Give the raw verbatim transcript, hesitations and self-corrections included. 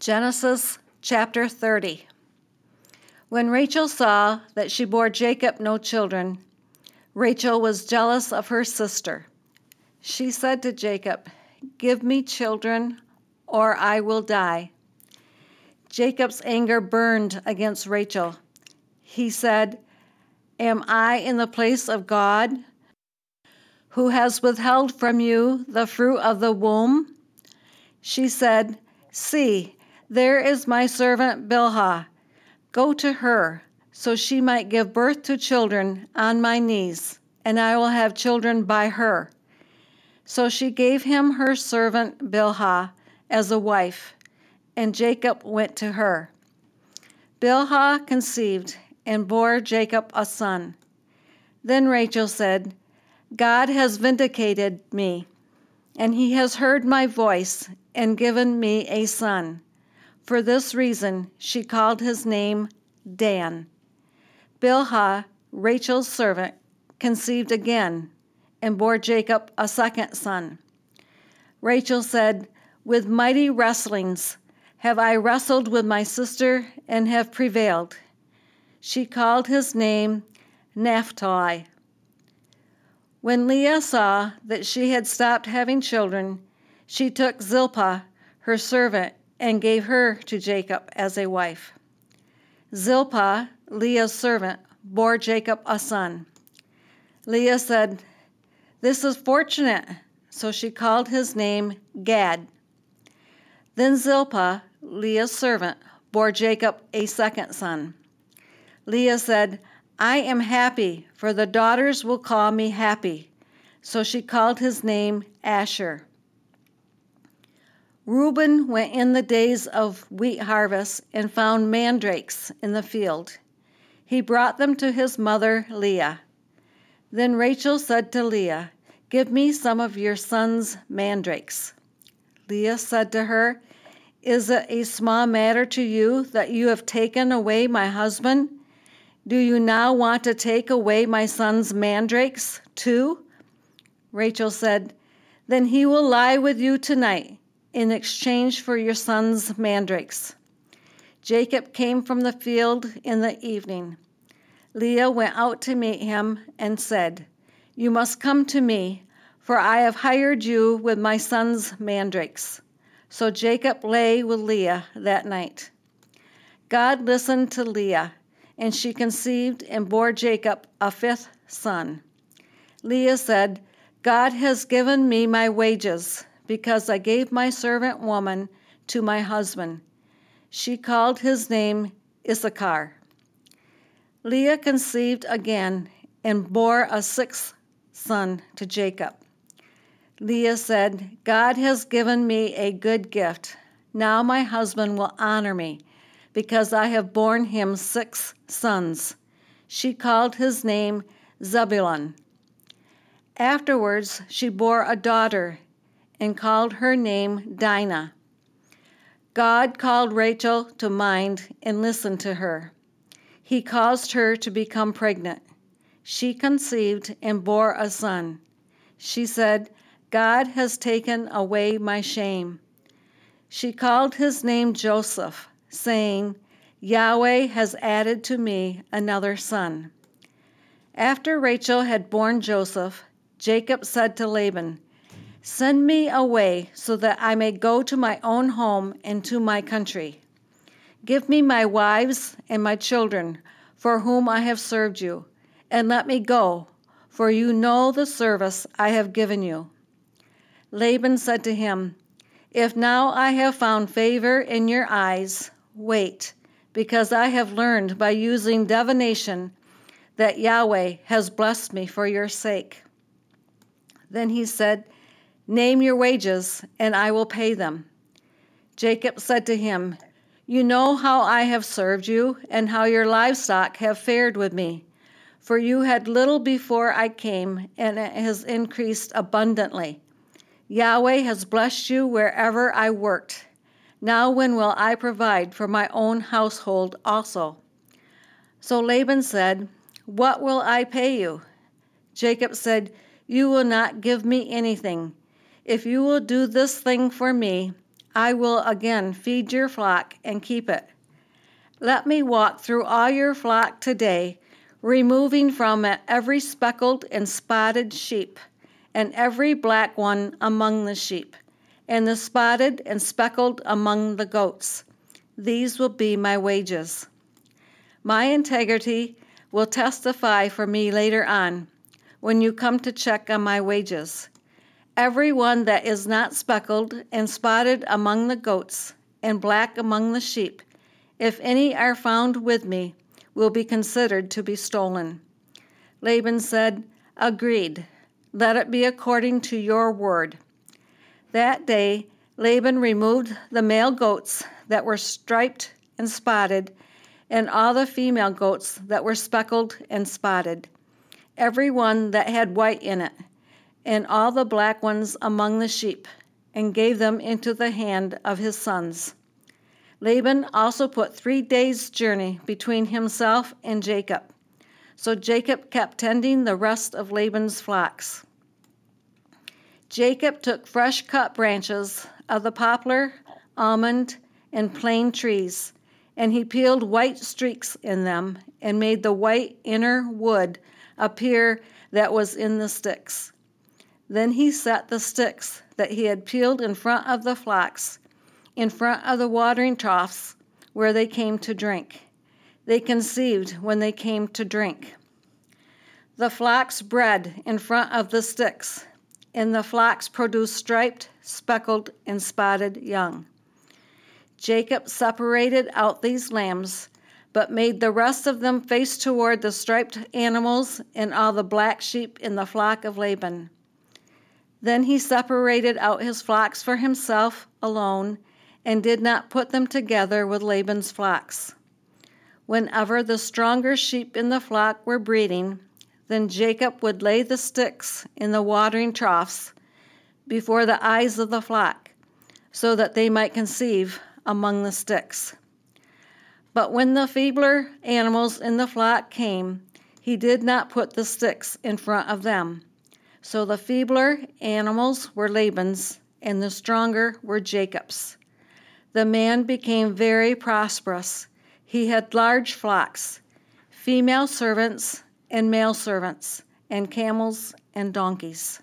Genesis chapter thirty. When Rachel saw that she bore Jacob no children, Rachel was jealous of her sister. She said to Jacob, "Give me children, or I will die." Jacob's anger burned against Rachel. He said, "Am I in the place of God, who has withheld from you the fruit of the womb?" She said, "See, there is my servant Bilhah. Go to her, so she might give birth to children on my knees, and I will have children by her." So she gave him her servant Bilhah as a wife, and Jacob went to her. Bilhah conceived and bore Jacob a son. Then Rachel said, "God has vindicated me, and he has heard my voice and given me a son." For this reason she called his name Dan. Bilhah, Rachel's servant, conceived again and bore Jacob a second son. Rachel said, "With mighty wrestlings have I wrestled with my sister and have prevailed." She called his name Naphtali. When Leah saw that she had stopped having children, she took Zilpah, her servant, and gave her to Jacob as a wife. Zilpah, Leah's servant, bore Jacob a son. Leah said, "This is fortunate," so she called his name Gad. Then Zilpah, Leah's servant, bore Jacob a second son. Leah said, "I am happy, for the daughters will call me happy." So she called his name Asher. Reuben went in the days of wheat harvest and found mandrakes in the field. He brought them to his mother Leah. Then Rachel said to Leah, "Give me some of your son's mandrakes." Leah said to her, "Is it a small matter to you that you have taken away my husband? Do you now want to take away my son's mandrakes too?" Rachel said, "Then he will lie with you tonight in exchange for your son's mandrakes." Jacob came from the field in the evening. Leah went out to meet him and said, "You must come to me, for I have hired you with my son's mandrakes." So Jacob lay with Leah that night. God listened to Leah, and she conceived and bore Jacob a fifth son. Leah said, "God has given me my wages, because I gave my servant woman to my husband." She called his name Issachar. Leah conceived again and bore a sixth son to Jacob. Leah said, "God has given me a good gift. Now my husband will honor me, because I have borne him six sons." She called his name Zebulun. Afterwards she bore a daughter and called her name Dinah. God called Rachel to mind and listened to her. He caused her to become pregnant. She conceived and bore a son. She said, "God has taken away my shame." She called his name Joseph, saying, "Yahweh has added to me another son." After Rachel had borne Joseph, Jacob said to Laban, "Send me away so that I may go to my own home and to my country. Give me my wives and my children, for whom I have served you, and let me go, for you know the service I have given you." Laban said to him, "If now I have found favor in your eyes, wait, because I have learned by using divination that Yahweh has blessed me for your sake." Then he said, "Name your wages, and I will pay them." Jacob said to him, "You know how I have served you, and how your livestock have fared with me. For you had little before I came, and it has increased abundantly. Yahweh has blessed you wherever I worked. Now when will I provide for my own household also?" So Laban said, "What will I pay you?" Jacob said, "You will not give me anything. If you will do this thing for me, I will again feed your flock and keep it. Let me walk through all your flock today, removing from it every speckled and spotted sheep, and every black one among the sheep, and the spotted and speckled among the goats. These will be my wages. My integrity will testify for me later on, when you come to check on my wages. Every one that is not speckled and spotted among the goats, and black among the sheep, if any are found with me, will be considered to be stolen. Laban said, Agreed. Let it be according to your word. That day Laban removed the male goats that were striped and spotted, and all the female goats that were speckled and spotted, every one that had white in it, and all the black ones among the sheep, and gave them into the hand of his sons. Laban also put three days' journey between himself and Jacob. So Jacob kept tending the rest of Laban's flocks. Jacob took fresh-cut branches of the poplar, almond, and plane trees, and he peeled white streaks in them and made the white inner wood appear that was in the sticks. Then he set the sticks that he had peeled in front of the flocks, in front of the watering troughs where they came to drink. They conceived when they came to drink. The flocks bred in front of the sticks, and the flocks produced striped, speckled, and spotted young. Jacob separated out these lambs, but made the rest of them face toward the striped animals and all the black sheep in the flock of Laban. Then he separated out his flocks for himself alone, and did not put them together with Laban's flocks. Whenever the stronger sheep in the flock were breeding, then Jacob would lay the sticks in the watering troughs before the eyes of the flock, so that they might conceive among the sticks. But when the feebler animals in the flock came, he did not put the sticks in front of them. So the feebler animals were Laban's, and the stronger were Jacob's. The man became very prosperous. He had large flocks, female servants and male servants, and camels and donkeys.